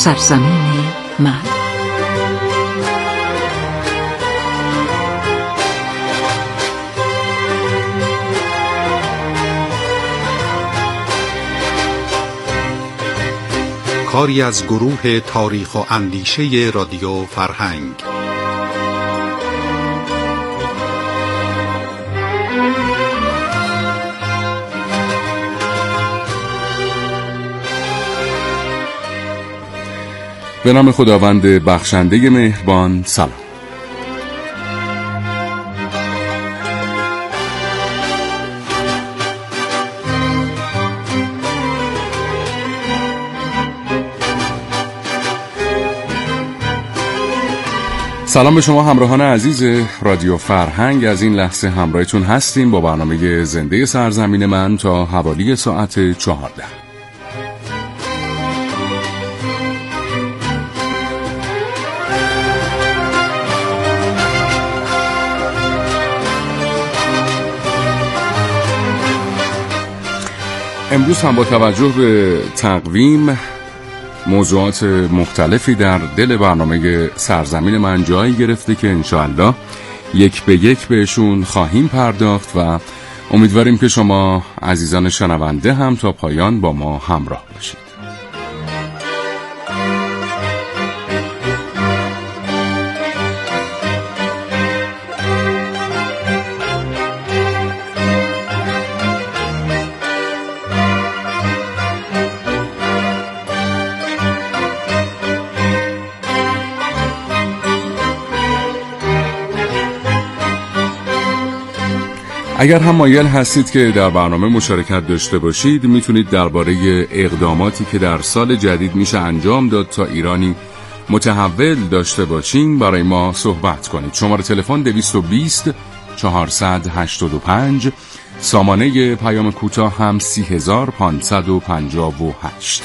سرزمین من. کاری از گروه تاریخ و اندیشه رادیو فرهنگ. به نام خداوند بخشنده مهربان. سلام. سلام به شما همراهان عزیز رادیو فرهنگ. از این لحظه همراهتون هستیم با برنامه زنده سرزمین من تا حوالی ساعت 14. امروز هم با توجه به تقویم موضوعات مختلفی در دل برنامه سرزمین من جایی گرفته که انشاءالله یک به یک بهشون خواهیم پرداخت و امیدواریم که شما عزیزان شنونده هم تا پایان با ما همراه باشید. اگر هم مایل هستید که در برنامه مشارکت داشته باشید، میتونید درباره اقداماتی که در سال جدید میشه انجام داد تا ایرانی متحول داشته باشیم برای ما صحبت کنید. شماره تلفن 220 485، سامانه پیام کوتاه هم 30558.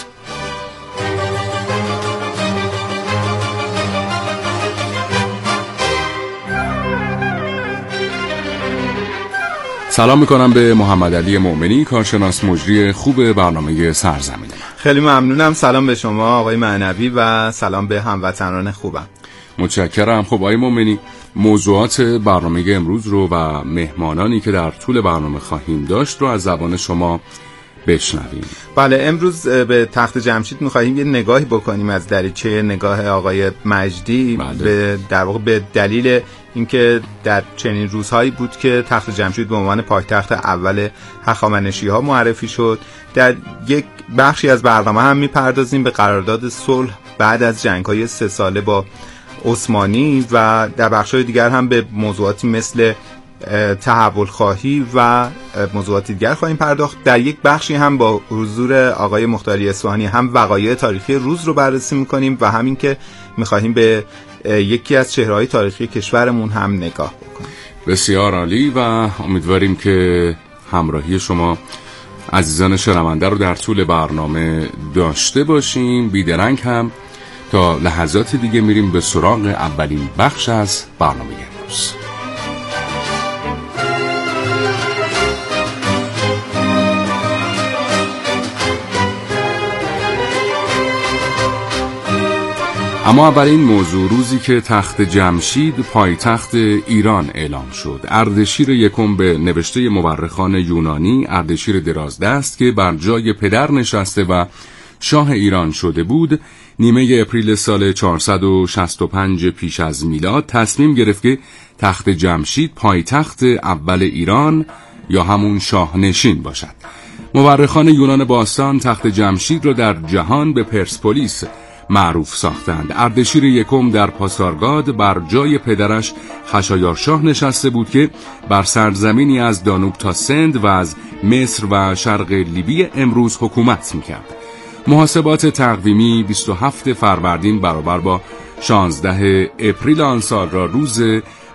سلام میکنم به محمد علی مؤمنی، کارشناس مجری خوب برنامه سرزمین من. خیلی ممنونم. سلام به شما آقای معنوی و سلام به هموطنان خوبم. متشکرم. خب آقای مؤمنی، موضوعات برنامه امروز رو و مهمانانی که در طول برنامه خواهیم داشت رو از زبان شما بشنویم. بله، امروز به تخت جمشید می‌خواهیم یه نگاهی بکنیم از دریچه نگاه آقای مجدی. بله. در واقع به دلیل اینکه در چنین روزهایی بود که تخت جمشید به عنوان پایتخت اول هخامنشی‌ها معرفی شد. در یک بخشی از برنامه هم می‌پردازیم به قرارداد صلح بعد از جنگ‌های 3 ساله با عثمانی و در بخش‌های دیگر هم به موضوعاتی مثل تحول خواهی و موضوعات دیگر خواهیم پرداخت. در یک بخشی هم با حضور آقای مختاری اصفهانی هم وقایع تاریخی روز رو بررسی می‌کنیم و همین که می‌خواهیم به یکی از چهره‌های تاریخی کشورمون هم نگاه بکنیم. بسیار عالی و امیدواریم که همراهی شما عزیزان شنونده رو در طول برنامه داشته باشیم. بیدرنگ هم تا لحظات دیگه میریم به سراغ اولین بخش از برنامه امروز. اما اولین موضوع، روزی که تخت جمشید پایتخت ایران اعلام شد. اردشیر یکم به نوشته مورخان یونانی اردشیر درازدست که بر جای پدر نشسته و شاه ایران شده بود، نیمه اپریل سال 465 پیش از میلاد تصمیم گرفت که تخت جمشید پایتخت اول ایران یا همون شاهنشین باشد. مورخان یونان باستان تخت جمشید را در جهان به پرسپولیس معروف ساختند. اردشیر یکم در پاسارگاد بر جای پدرش خشایارشاه نشسته بود که بر سرزمینی از دانوب تا سند و از مصر و شرق لیبی امروز حکومت میکرد. محاسبات تقویمی 27 فروردین برابر با 16 اپریل آن سال را روز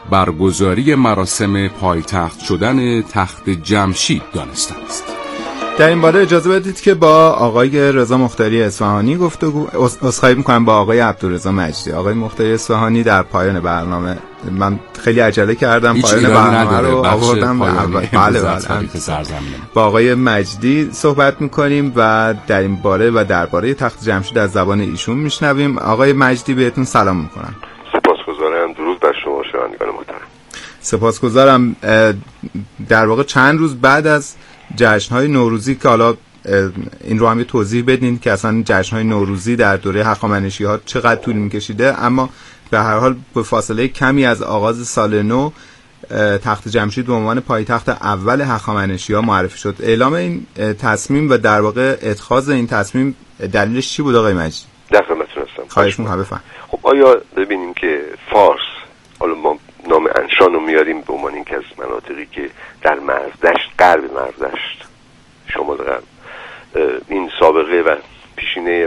برگزاری مراسم پایتخت شدن تخت جمشید دانسته است. در این باره اجازه بدید که با آقای رضا مختاری اصفهانی عذرخواهی می‌کنم با آقای عبدالرضا مجدی. آقای مختاری اصفهانی در پایان برنامه، من خیلی عجله کردم، پایان برنامه رو آوردم. بله با آقای مجدی صحبت می‌کنیم و در این باره و درباره تخت جمشید از زبان ایشون میشنویم. آقای مجدی بهتون سلام می‌کنم. سپاسگزارم. درود بر شما شنوندگان محترم. سپاسگزارم. در واقع چند روز بعد از جشن‌های نوروزی که حالا این رو هم یه توضیح بدین که اصلا جشن‌های نوروزی در دوره هخامنشی‌ها چقدر طول می‌کشیده، اما به هر حال به فاصله کمی از آغاز سال نو تخت جمشید به عنوان پایتخت اول هخامنشی‌ها معرفی شد. اعلام این تصمیم و در واقع اتخاذ این تصمیم دلیلش چی بود آقای مجدی؟ در خدمتتون هستم. خواهش می‌کنم بفرمایید. خب آیا ببینیم که فارس، حالا ما نام انشان رو میاریم به عنوان اینکه از مناطقی که در مرزدشت، غرب مرزدشت، شمال غرب، این سابقه و پیشینه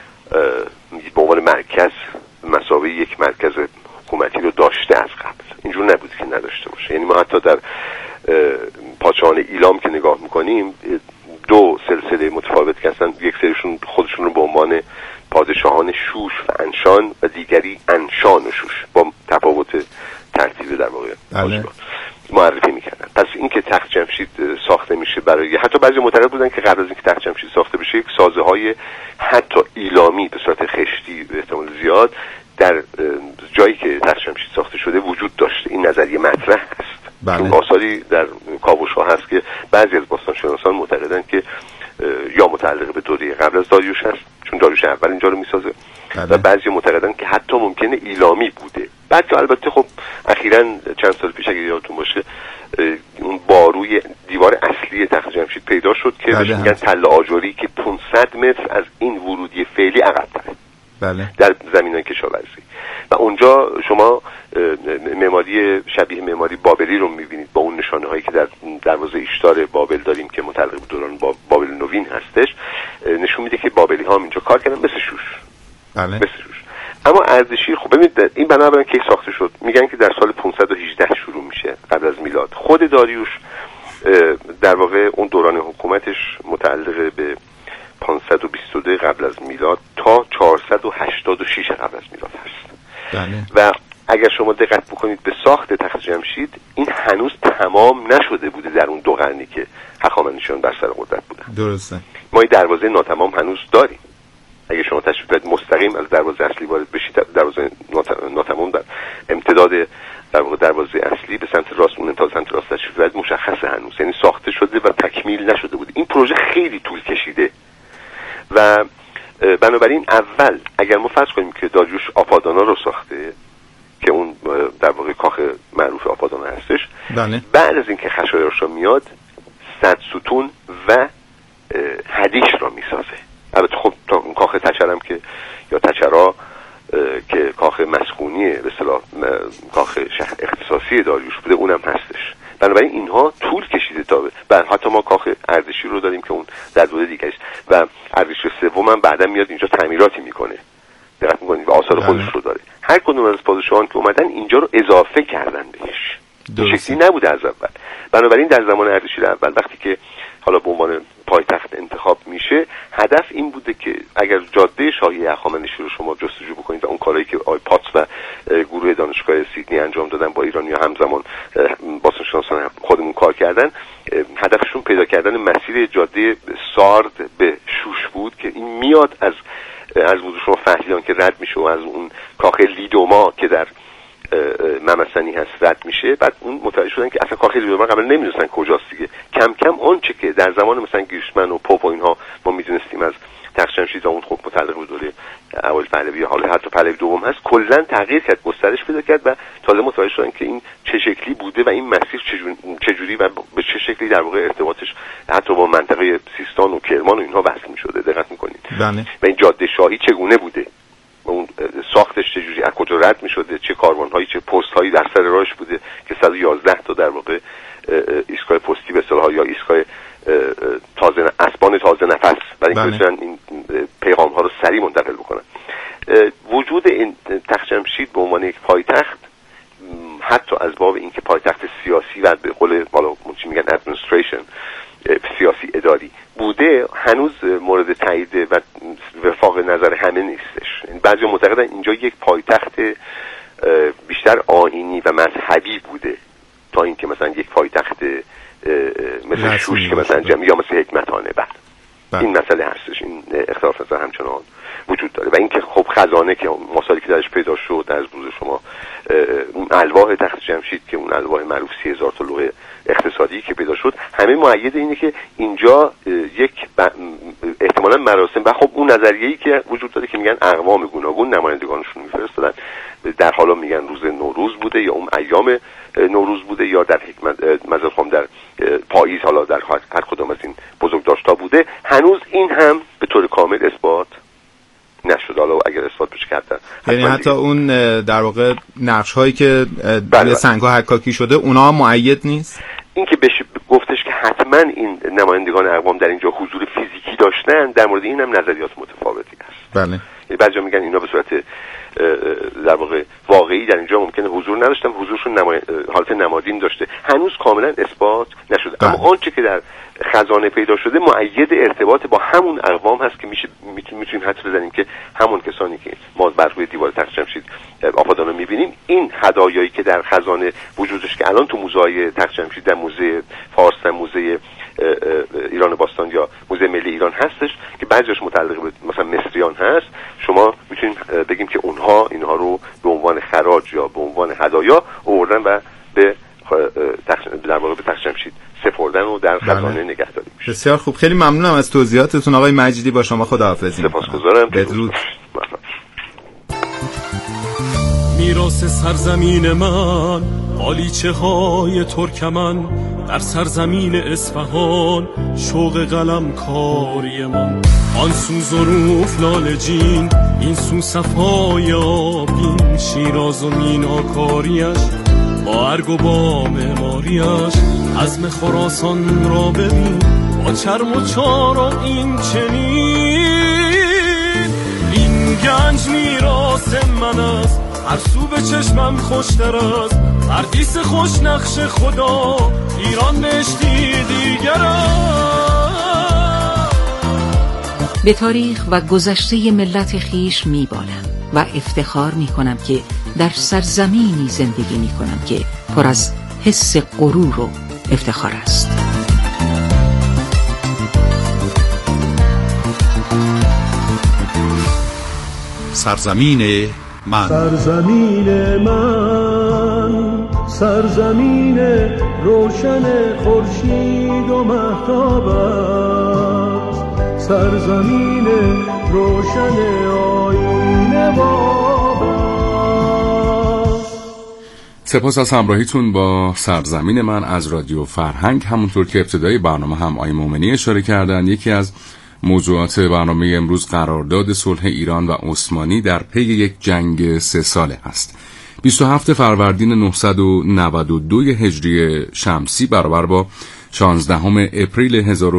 به عنوان مرکز مساوی یک مرکز حکومتی رو داشته از قبل. اینجور نبود که نداشته باشه. یعنی ما حتی در پادشاهان ایلام که نگاه میکنیم دو سلسله متفاوت که هستن، یک سریشون خودشون رو به عنوان پادشاهان شوش و انشان و دیگری انشان و شوش با تفاوت ترتیب در واقع معرفی میکردن. پس اینکه تخت جمشید ساخته میشه برای، حتی بعضی معتقد بودن که قبل از اینکه تخت جمشید ساخته بشه یک سازه های حتی ایلامی به صورت خشتی به احتمال زیاد در جایی که تخت جمشید ساخته شده وجود داشته. این نظریه مطرح هست. چون آثاری در کاوش‌ها هست که بعضی از باستانشناسان معتقدن که یا متعلق به دوره قبل از داریوش هست، چون داریوش اول اینجا رو میسازه، و بعضی معتقدن که حتی ممکنه ایلامی بوده. بعد که البته خب اخیراً چند سال پیش اگه یادتون باشه اون باروی دیوار اصلی تخت جمشید پیدا شد که بهش میگن تله آجری که 500 متر از این ورودی فعلی عقب‌تره. بله. در زمینای کشاورزی و اونجا شما معماری شبیه معماری بابلی رو میبینید با اون نشانه هایی که در دروازه ایشتار بابل داریم که متعلق به دوران بابل نوین هستش، نشون میده که بابلی ها هم اینجا کار کردن مثل شوش. بله. مثل شوش. اما اردشیر خب ببینید این بنابراین کی ساخته شد؟ میگن که در سال 518 شروع میشه قبل از میلاد. خود داریوش در واقع اون دوران حکومتش متعلق به 522 قبل از میلاد تا 486 قبل از میلاد هست. بله. و اگر شما دقت بکنید به ساخت تخت جمشید، این هنوز تمام نشده بوده در اون دو قرنی که هخامنشیان بر سر قدرت بودن. درسته. ما این دروازه ناتمام هنوز داریم. اگه شما تشریف بیارید مستقیم از دروازه اصلی وارد بشید، دروازه ناتمام در امتداد در واقع دروازه اصلی به سمت راست، اون انتها سمت راست تشریف بیارید مشخصه هنوز، یعنی ساخته شده و تکمیل نشده بود. این پروژه خیلی طول کشیده و بنابراین اول اگر ما فرض کنیم که داریوش آپادانا رو ساخته که اون در واقع کاخ معروف آپادانا هستش، بله. بعد از اینکه خشایارشا میاد 100 ستون و حدیش رو میسازه. البته خب اون کاخ تچرم که یا تچرا که کاخ مسکونی به اصطلاح کاخ شهر اختصاصی داریوش بوده اونم هستش. بنابراین اینها طول کشیده تا حتی ما کاخ اردشیر رو داریم که اون در دوره دیگه است و اردشیر سوم هم بعدا میاد اینجا تعمیراتی میکنه، دقت میکنید و آثار خودش رو داره. هر کدوم از پادشاهان که اومدن اینجا رو اضافه کردن بهش، این شکلی نبوده از اول. بنابراین در زمان اردشیر اول وقتی که حالا به عنوان پایتخت انتخاب میشه، هدف این بوده که اگر جاده شاهی هخامنشی رو شما جستجو بکنید و اون کارهایی که آقای پاتس و گروه دانشگاه سیدنی انجام دادن با ایرانی‌ها همزمان باستانشناسان خودمون کار کردن، هدفشون پیدا کردن مسیر جاده سارد به شوش بود که این میاد از وجود شما فهلیان که رد میشه و از اون کاخ لیدوما که در ممسنی هست رد میشه. بعد اون متوجه شدن که اصلا کاخ لیدوما قبل نمیدونستن کجاست دیگه. کم کم آنچه که در زمان مثلا گیشمن و پوپ و اینها ما میدونستیم از تخت جمشید و اون خب متعلق به دوره اول پهلوی، حالا حتی پهلوی دوم هست، کلا تغییر کرد، گسترش پیدا کرد و تازه متوجه شدن که این چه شکلی بوده و این مسیر چجوری و به چه شکلی در واقع ارتباطش حتی با منطقه سیستان و کرمان و اینها وصل می‌شده. دقت می‌کنید. بله. و این جاده شاهی چگونه بوده، اون ساختش چجوری، از کجا رد می‌شده، چه کاروان‌هایی چه پست‌هایی در سر راهش بوده که 111 تا در واقع ایستگاه پستی به اصطلاح یا ایستگاه تازه اسبان تازه نفس برای اینکه بتونن این پیغام ها رو سریع منتقل بکنن. وجود این تخت جمشید به عنوان یک پایتخت، حتی از باب اینکه پایتخت سیاسی و به قول بالا چی میگن ادمنستریشن سیاسی اداری بوده هنوز مورد تایید و وفاق نظر همه نیستش. بعضی معتقدن اینجا یک پایتخت بیشتر آیینی و مذهبی بوده تا اینکه مثلا یک پایتخت مثل شوش که مثلا یا مثل حکمتانه. این مسئله هستش، این اختلاف نظر همچنان وجود داره. و اینکه خب خزانه که مسائلی که درش پیدا شد از روز شما اون الواح تخت جمشید که اون الواح معروف 30,000 تا لوح اقتصادی که پیدا شد، همه مؤید اینه که اینجا یک احتمالاً مراسم و خب اون نظریه‌ای که وجود داره که میگن اقوام گوناگون نمایندگانشون میفرستادن، در حالا میگن روز نوروز بوده یا اون ایام نوروز بوده یا در حکمت در پاییز، حالا در هر کدام از این بزرگداشت‌ها بوده. هنوز این هم به طور کامل اثبات نشد. حالا اگر اثبات بشه کردن یعنی حتی اون در واقع نقش هایی که بله سنگ‌ها حکاکی شده اونا مؤید نیست. این که بشه گفتش که حتما این نمایندگان اقوام در اینجا حضور فیزیکی داشتن، در مورد این هم نظریات متفاوتی هست. بله بعضیا میگن اینا به صورت در واقع واقعی در اینجا ممکنه حضور نداشتن، حضورشون حالت نمادین داشته. هنوز کاملا اثبات نشده. بله. اما آنچه که در خزانه پیدا شده مؤید ارتباط با همون اقوام هست که میتونیم حدس بزنیم که همون کسانی که ما بر روی دیوار تخت جمشید آبادان رو میبینیم، این هدایایی که در خزانه وجودش که الان تو موزه تخت جمشید در موزه فارس، در موزه ایران باستان یا موزه ملی ایران هستش که بعضیش متعلق به مثلا مصریان هست، شما میتونیم بگیم که اینها رو به عنوان خراج یا به عنوان هدایا آوردن و به در واقع به تخت جمشید سپردن و در خزانه نگهداری میشه. بسیار خوب، خیلی ممنونم از توضیحاتتون آقای مجدی. با شما خداحافظی. سپاسگزارم. بدرود. میراث سرزمین من، آلیچه های ترکمن، در سرزمین اصفهان شوق قلم کاری من. آن سو ظروف لالجین، این سو صفای آبین، شیراز و میناکاریش با ارگ و با معماریش. عزم خراسان را ببین با چرم و چارم این چنین. این گنج میراث من است، هر سو به چشمم خوشتر است. پردیس خوش نقش خدا، ایران بهشتی دیگر است. به تاریخ و گذشته ملت خیش میبالم و افتخار میکنم که در سرزمینی زندگی میکنم که پر از حس غرور و افتخار است. سرزمین من، سرزمین من، سرزمین روشن خورشید و مهتاب است. سرزمین روشن آیین باب است. سپاس از همراهیتون با سرزمین من از رادیو فرهنگ. همونطور که ابتدای برنامه هم آقای مومنی اشاره کردن، یکی از موضوعات برنامه امروز قرارداد صلح ایران و عثمانی در پی یک جنگ 3 ساله است. 27 فروردین 992 هجری شمسی برابر با 16 اپریل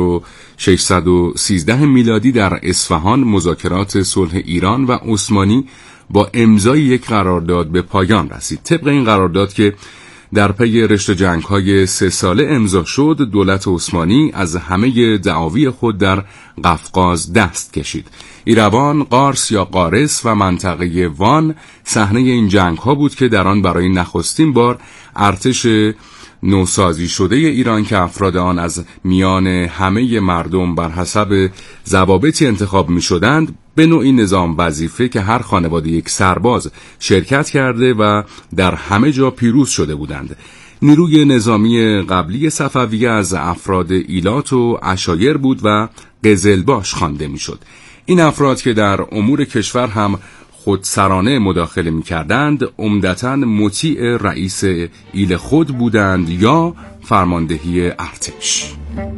1613 میلادی در اصفهان مذاکرات صلح ایران و عثمانی با امضای یک قرارداد به پایان رسید. طبق این قرارداد که در پی رشته جنگ‌های 3 ساله امضا شد، دولت عثمانی از همه دعاوی خود در قفقاز دست کشید. ایروان، قارس یا قارس و منطقه وان صحنه این جنگ‌ها بود که در آن برای نخستین بار ارتش نوسازی شده ایران که افراد آن از میان همه مردم بر حسب ضوابطی انتخاب می شدند، به نوعی نظام وظیفه که هر خانواده یک سرباز شرکت کرده و در همه جا پیروز شده بودند. نیروی نظامی قبلی صفویه از افراد ایلات و عشایر بود و قزلباش خوانده می شد. این افراد که در امور کشور هم خودسرانه مداخله می‌کردند، عمدتاً مطیع رئیس ایل خود بودند یا فرماندهی ارتش.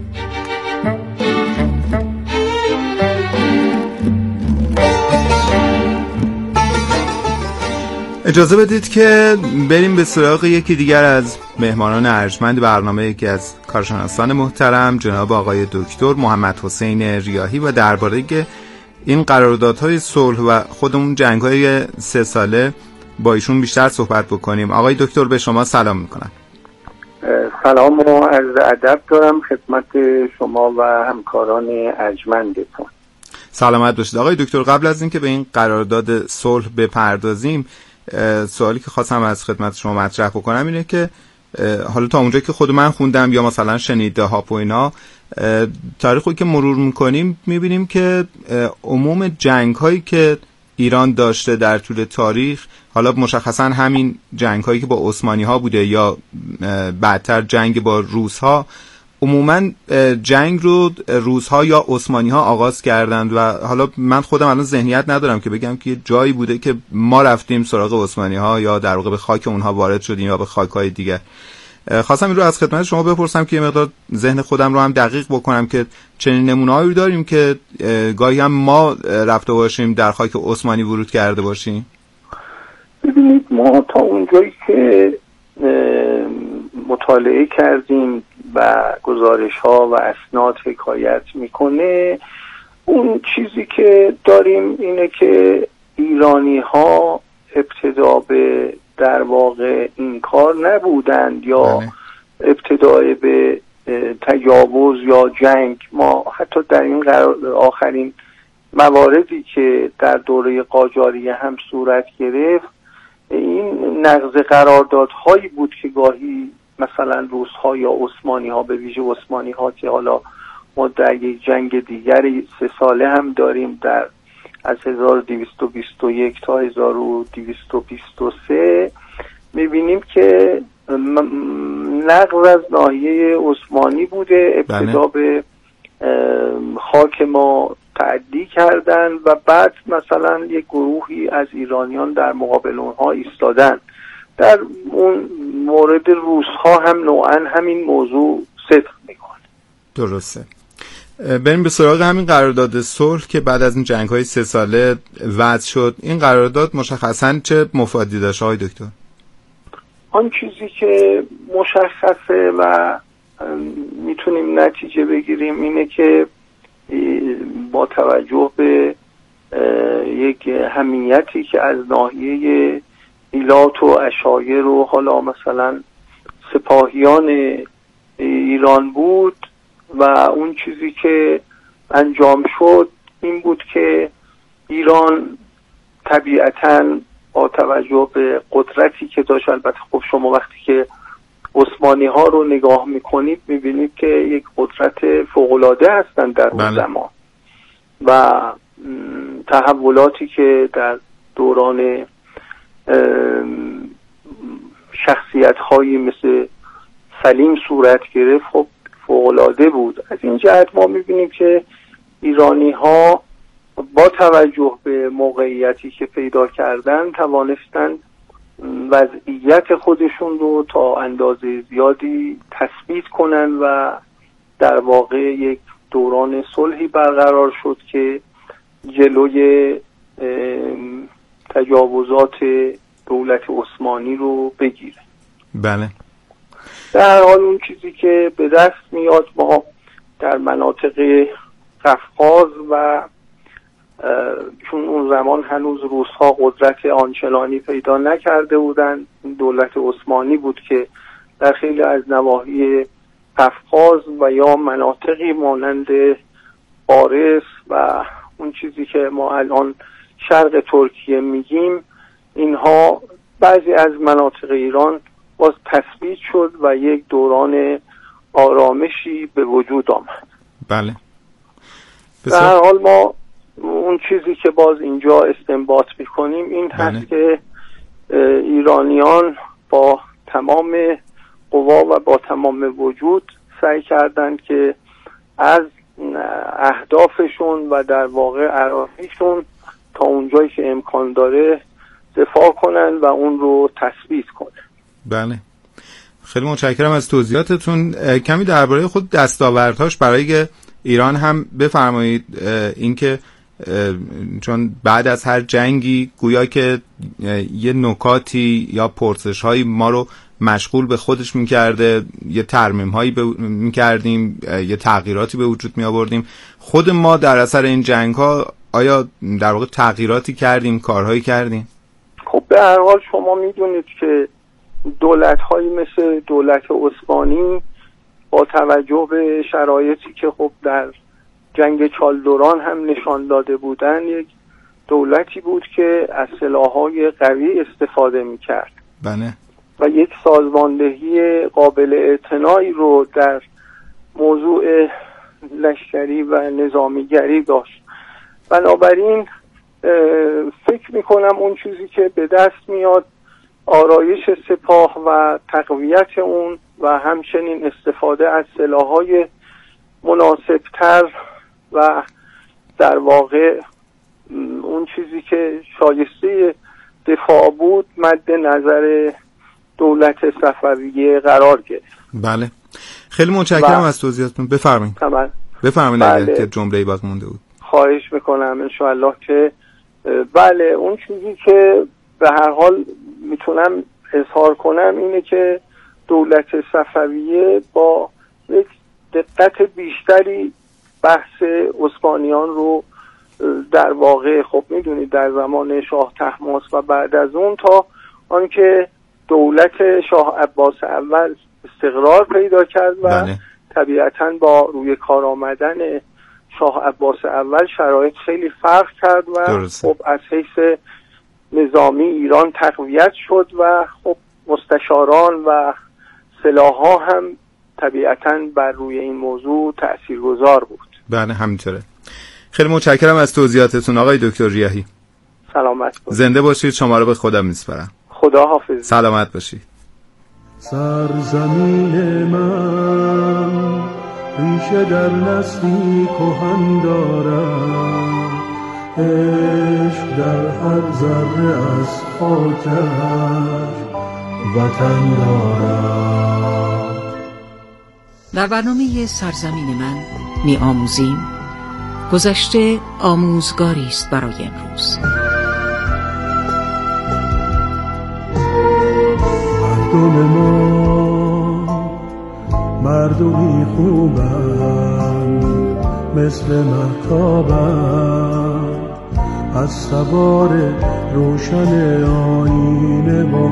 اجازه بدید که بریم به سراغ یکی دیگر از مهمانان ارجمند برنامه، یکی از کارشناسان محترم جناب آقای دکتر محمد حسین ریاحی، و درباره این قراردادهای صلح و خودمون جنگ‌های 3 ساله با ایشون بیشتر صحبت بکنیم. آقای دکتر به شما سلام میکنم. سلام و عرض ادب دارم خدمت شما و همکاران ارجمندتون. سلامت باشید آقای دکتر. قبل از اینکه به این قرارداد صلح بپردازیم، سوالی که خواستم از خدمت شما مطرح بکنم اینه که حالا تا اونجایی که خود من خوندم یا مثلا شنیده ها و اینا، تاریخی که مرور میکنیم میبینیم که عموم جنگ هایی که ایران داشته در طول تاریخ، حالا مشخصا همین جنگ هایی که با عثمانی ها بوده یا بعدتر جنگ با روس ها، عموما جنگ رو روس ها یا عثمانی ها آغاز کردند و حالا من خودم الان ذهنیت ندارم که بگم که جایی بوده که ما رفتیم سراغ عثمانی ها یا در واقع به خاک اونها وارد شدیم یا به خاک های دیگر. خواستم این رو از خدمت شما بپرسم که یه مقدار ذهن خودم رو هم دقیق بکنم که چنین نمونه‌هایی داریم که گاهی هم ما رفته باشیم در خاک عثمانی ورود کرده باشیم. ببینید، ما تا اونجایی که مطالعه کردیم و گزارش ها و اسناد حکایت میکنه، اون چیزی که داریم اینه که ایرانی ها ابتدا به در واقع این کار نبودند یا ابتدای به تجاوز یا جنگ. ما حتی در این آخرین مواردی که در دوره قاجاریه هم صورت گرفت، این نقض قراردادهایی بود که گاهی مثلا روس‌ها یا عثمانی‌ها، به ویژه عثمانی‌ها که حالا ما در یک جنگ دیگری 3 ساله هم داریم، در از 1221 تا 1223 می‌بینیم که نقض از ناحیه عثمانی بوده. ابتدا به خاک ما تعدی کردن و بعد مثلا یک گروهی از ایرانیان در مقابل اونها ایستادن. در اون مورد روس‌ها هم نوعاً همین موضوع صدق میکنه. درسته. بریم به سراغ همین قرارداد صلح که بعد از این جنگ‌های 3 ساله وضع شد. این قرارداد مشخصاً چه مفادی داشت آقای دکتر؟ آن چیزی که مشخصه و میتونیم نتیجه بگیریم اینه که با توجه به یک حمیتی که از ناحیه ایلات و عشایر و حالا مثلا سپاهیان ایران بود و اون چیزی که انجام شد این بود که ایران طبیعتاً با توجه به قدرتی که داشت، البته خب شما وقتی که عثمانی ها رو نگاه میکنید میبینید که یک قدرت فوق‌العاده هستند در اون زمان و تحولاتی که در دوران شخصیت هایی مثل سلیم صورت گرفت خب فوق‌العاده بود. از این جهت ما میبینیم که ایرانی ها با توجه به موقعیتی که پیدا کردن توانستن وضعیت خودشون رو تا اندازه زیادی تثبیت کنن و در واقع یک دوران صلحی برقرار شد که جلوی تجاوزات دولت عثمانی رو بگیره. بله. در حال اون چیزی که به دست میاد، ما در مناطق قفقاز و چون اون زمان هنوز روس‌ها قدرت آنچنانی پیدا نکرده بودند، دولت عثمانی بود که در خیلی از نواحی قفقاز و یا مناطقی مانند فارس و اون چیزی که ما الان شرق ترکیه میگیم، اینها بعضی از مناطق ایران باز تثبیت شد و یک دوران آرامشی به وجود آمد. بله. در هر حال ما اون چیزی که باز اینجا استنباط میکنیم این هست که ایرانیان با تمام قوا و با تمام وجود سعی کردند که از اهدافشون و در واقع ارائهشون تا اونجایی که امکان داره دفاع کنن و اون رو تثبیت کنن. بله. خیلی متشکرم از توضیحاتتون. کمی درباره خود دستاوردهاش برای ایران هم بفرمایید. اینکه چون بعد از هر جنگی گویا که یه نکاتی یا پرسش‌هایی ما رو مشغول به خودش می‌کرده، یه ترمیم‌هایی می‌کردیم، یه تغییراتی به وجود می‌آوردیم. خود ما در اثر این جنگ‌ها آیا در واقع تغییراتی کردیم، کارهایی کردیم؟ خب به هر حال شما می‌دونید که دولت‌هایی مثل دولت عثمانی با توجه به شرایطی که خب در جنگ چالدوران هم نشان داده بودن، یک دولتی بود که از سلاح‌های قوی استفاده می‌کرد. بله. و یک سازماندهی قابل اعتنایی رو در موضوع لشکری و نظامیگری داشت. بنابراین فکر میکنم اون چیزی که به دست میاد آرایش سپاه و تقویت اون و همچنین استفاده از سلاح‌های مناسبتر و در واقع اون چیزی که شایسته دفاع بود مد نظر دولت صفویه قرار گرفت. بله. خیلی متشکرم از توضیحاتتون. بفرمایید. بفرمایید اگر که جمله‌ای باقی مونده بود. خواهش میکنم. انشاءالله که بله، اون چیزی که به هر حال میتونم اظهار کنم اینه که دولت صفویه با یک دقت بیشتری بحث عثمانیان رو در واقع خب میدونید در زمان شاه طهماسب و بعد از اون تا آنکه دولت شاه عباس اول استقرار پیدا کرد و بله. طبیعتاً با روی کار آمدن شاه عباس اول شرایط خیلی فرق کرد و درسته. خب از حیث نظامی ایران تقویت شد و خب مستشاران و سلاح‌ها هم طبیعتاً بر روی این موضوع تأثیرگذار بود. بله همینطوره. خیلی متشکرم از توضیحاتتون آقای دکتر ریاحی. سلامت باشید. زنده باشید. شما رو به خودم میسپارم. خدا حافظ. سلامت باشید. سرزمین من ریشه در نسلی کهن دارد، عشق در هر ذره از خاکش وطن دارد. در برنامه سرزمین من می آموزیم گذشته آموزگاری است برای امروز. مردم ما مردمی خوبند، مثل مهتابند از سوار روشن آینه با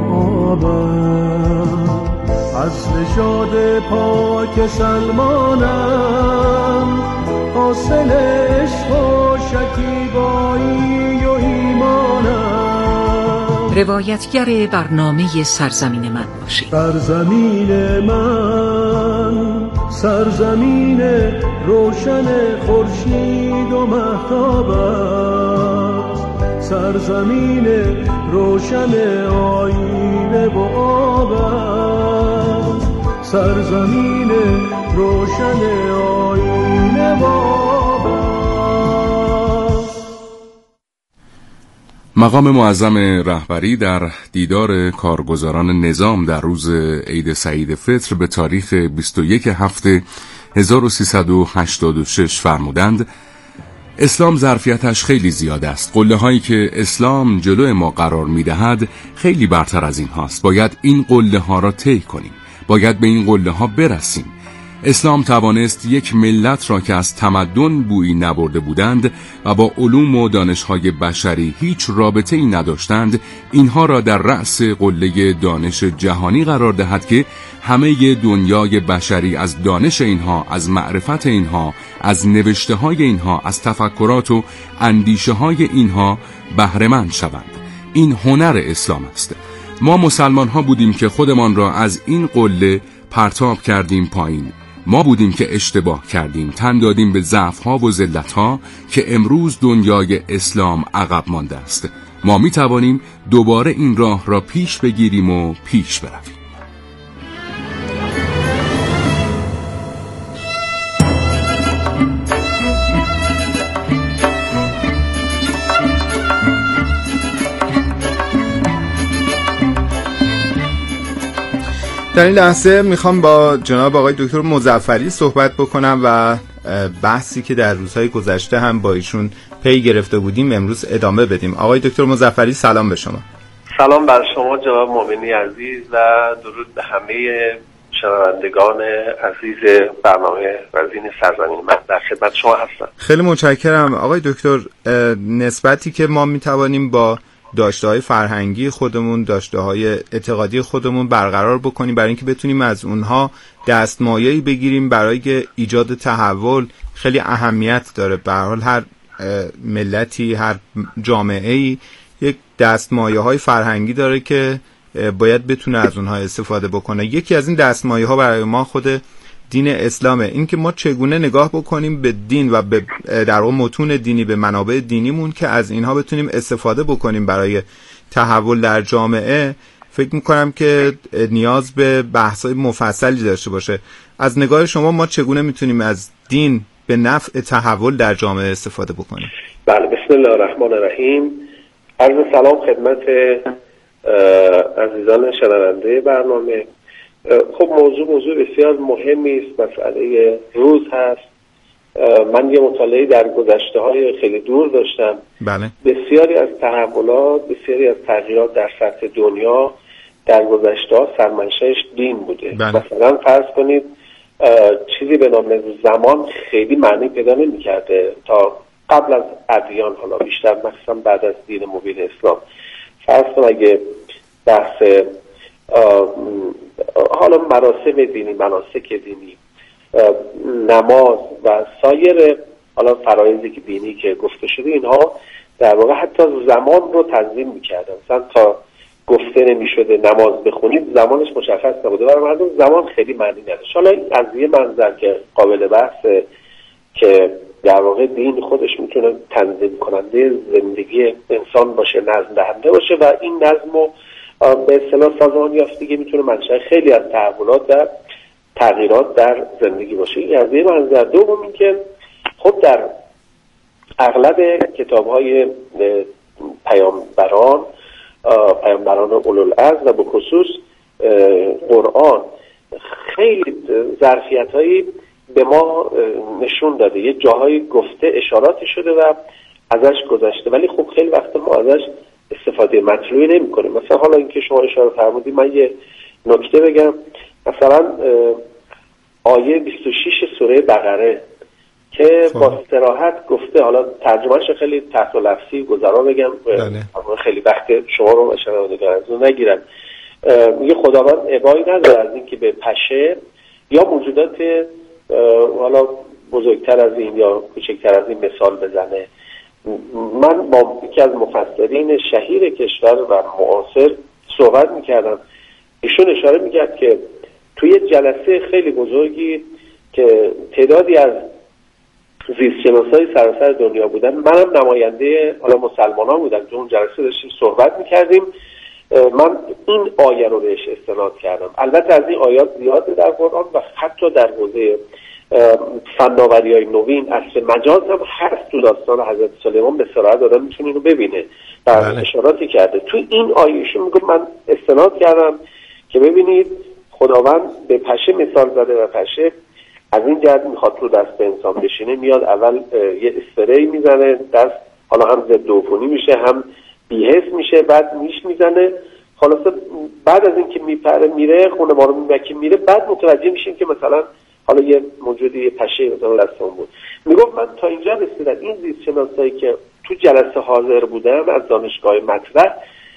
آبند، از نژاد پاک سلمانند، حاصل عشق و شکیبایی و ایمانند. روایتگر برنامه سرزمین من باشید. سرزمین من سرزمین روشن خورشید و مهتاب است، سرزمین روشن آینه و آب است، سرزمین روشن آینه و آب است. مقام معظم رهبری در دیدار کارگزاران نظام در روز عید سعید فطر به تاریخ 21/7/1386 فرمودند اسلام ظرفیتش خیلی زیاد است. قله هایی که اسلام جلو ما قرار می دهد خیلی برتر از این هاست. باید این قله ها را طی کنیم. باید به این قله ها برسیم. اسلام توانست یک ملت را که از تمدن بویی نبرده بودند و با علوم و دانش‌های بشری هیچ رابطه‌ای نداشتند، اینها را در رأس قله دانش جهانی قرار دهد که همه دنیای بشری از دانش اینها، از معرفت اینها، از نوشته‌های اینها، از تفکرات و اندیشه‌های اینها بهره‌مند شوند. این هنر اسلام است. ما مسلمان‌ها بودیم که خودمان را از این قله پرتاب کردیم پایین. ما بودیم که اشتباه کردیم، تن دادیم به ضعف‌ها و ذلت‌ها که امروز دنیای اسلام عقب مانده است. ما می توانیم دوباره این راه را پیش بگیریم و پیش برویم. در این لحظه میخوام با جناب آقای دکتر مظفری صحبت بکنم و بحثی که در روزهای گذشته هم با ایشون پی گرفته بودیم امروز ادامه بدیم. آقای دکتر مظفری سلام به شما. سلام بر شما جناب مؤمنی عزیز و درود به همه شنوندگان عزیز برنامه وزین سرزمین من. در خدمت شما هستم. خیلی متشکرم آقای دکتر. نسبتی که ما میتوانیم با داشته‌های فرهنگی خودمون، داشته‌های اعتقادی خودمون برقرار بکنیم برای اینکه بتونیم از اونها دستمایه‌ای بگیریم برای ایجاد تحول. خیلی اهمیت داره. به هر حال هر ملتی، هر جامعه‌ای یک دستمایه‌های فرهنگی داره که باید بتونه از اونها استفاده بکنه. یکی از این دستمایه‌ها برای ما خود دین اسلامه. این که ما چگونه نگاه بکنیم به دین و به در واقع متون دینی، به منابع دینیمون که از اینها بتونیم استفاده بکنیم برای تحول در جامعه، فکر میکنم که نیاز به بحث‌های مفصلی داشته باشه. از نگاه شما ما چگونه میتونیم از دین به نفع تحول در جامعه استفاده بکنیم؟ بله، بسم الله الرحمن الرحیم. عرض سلام خدمت عزیزان شنونده برنامه. خب موضوع بسیار مهمی است. مسئله روز هست. من یه مطالعه در گذشته‌های خیلی دور داشتم. بله. بسیاری از تحولات، بسیاری از تغییرات در سطح دنیا در گذشته‌ها سرمنشأش دین بوده. بله. مثلا فرض کنید چیزی به نام زمان خیلی معنی پیدا نمی‌کرده تا قبل از ادیان، حالا بیشتر مثلا بعد از دین مبین اسلام. فرض کن اگه بحث حالا مراسم دینی، مناسک دینی، نماز و سایر حالا فرایضی که دینی که گفته شده، اینها در واقع حتی زمان رو تنظیم می‌کردن. مثلا تا گفته نمی‌شده نماز بخونید زمانش مشخص نبوده، برای مردم زمان خیلی معنی نداشت. حالا از یه منظر که قابل بحثه که در واقع دین خودش میتونه تنظیم کننده زندگی انسان باشه، نظم دهنده باشه و این نظم رو به اصطلاح سازمان یافتگی میتونه منشأ خیلی از تحولات و تغییرات در زندگی باشه. این از یه منظر. دوم این که خب در اغلب کتاب‌های پیامبران اولوالعزم و به خصوص قرآن خیلی ظرفیت‌هایی به ما نشون داده، یه جاهای گفته اشاراتی شده و ازش گذشته، ولی خب خیلی وقت ما ازش استفاده مطلوبی نمی‌کنیم. مثلا حالا اینکه شما اشاره فرمودید، من یه نکته بگم. مثلا آیه 26 سوره بقره که با صراحت گفته، حالا ترجمهش خیلی تحت و لفظی گذرا بگم، خیلی وقت شما رو شنوندگان نگیرم. میگه خداوند ابایی نداره از اینکه به پشه یا موجودات حالا بزرگتر از این یا کوچکتر از این مثال بزنه. من با یکی از مفسرین شهیر کشور و معاصر صحبت میکردم. ایشون اشاره میکرد که توی جلسه خیلی بزرگی که تعدادی از زیستشناسای سراسر دنیا بودن، منم نماینده حالا مسلمانان بودم، تو اون جلسه داشتیم صحبت میکردیم. من این آیه رو بهش استناد کردم. البته از این آیات زیاده در قرآن و حتی در حوزه فناوری‌های نوین، اصل مجاز هم هست. تو داستان حضرت سلیمان به صراحت آدم میتونه اینو ببینه و اشاراتی کرده. تو این آیهشون میگم من استناد کردم که ببینید خداوند به پشه مثال زده و پشه از این جهت میخواد رو دست انسان بشینه، میاد اول یه اسپری میزنه دست، حالا هم ضد عفونی میشه هم بی‌حس میشه، بعد میش میزنه. خلاصه بعد از اینکه میپره میره خونه ما رو میبکه میره، بعد متوجه میشیم که مثلا حالا یه موجودی یه پشه مثلا دستمون بود. میگفت من تا اینجا رسیدم. این زیستشناسایی که تو جلسه حاضر بودم از دانشگاه مطرح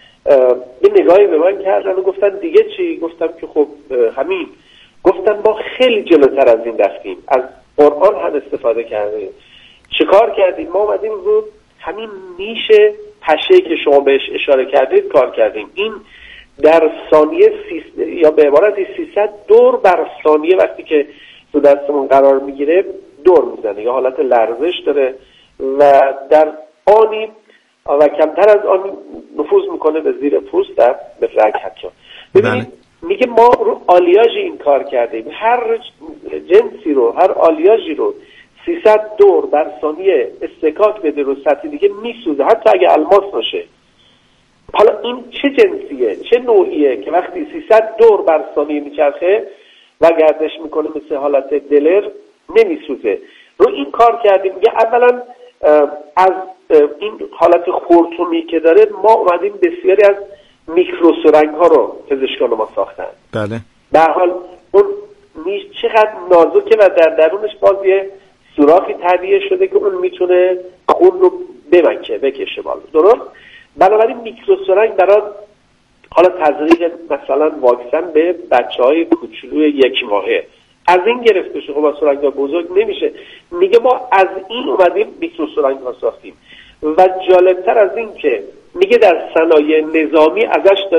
یه نگاهی به من کردن و گفتن دیگه چی؟ گفتم که خب همین. گفتن ما خیلی جلوتر از این رفتیم، از قرآن هم استفاده کردیم. چه کار کردیم؟ ما اومدیم رو همین میشه پشه که شما بهش اشاره کردید کار کردیم. این در ثانیه یا به عبارت 300 دور بر ثانیه وقتی که تو دستمون قرار میگیره دور میزنه یا حالت لرزش داره و در آنی و کمتر از آن نفوذ میکنه به زیر پوست در به رگ حتی. ببینید میگه ما رو آلیاژ این کار کردیم، هر جنسی رو، هر آلیاژی رو 300 دور بر ثانیه استکاک بده رو سطح دیگه میسوزه، حتی اگه الماس باشه. حالا این چه جنسیه، چه نوعیه که وقتی 300 دور بر ثانیه میچرخه و گردش میکنه مثل حالت دلر نمیسوزه؟ رو این کار کردیم. میگه اولا از این حالت خورتومی که داره ما اومدیم بسیاری از میکروسرنگ ها رو پزشکان ما ساختن. بله. به هر حال اون چقدر نازکه و در درونش باز یه سوراخی تهیه شده که اون میتونه خون رو بکشه بالا. درست؟ بنابراین میکروسرنگ برای حالا تزریق مثلا واکسن به بچه‌های کوچولوی 1 ماهه از این گرفته شده، خب سرنگ‌ها بزرگ نمیشه. میگه ما از این اومدیم میکروسرنگ‌ها ساختیم و جالبتر از این که میگه در صنایع نظامی ازش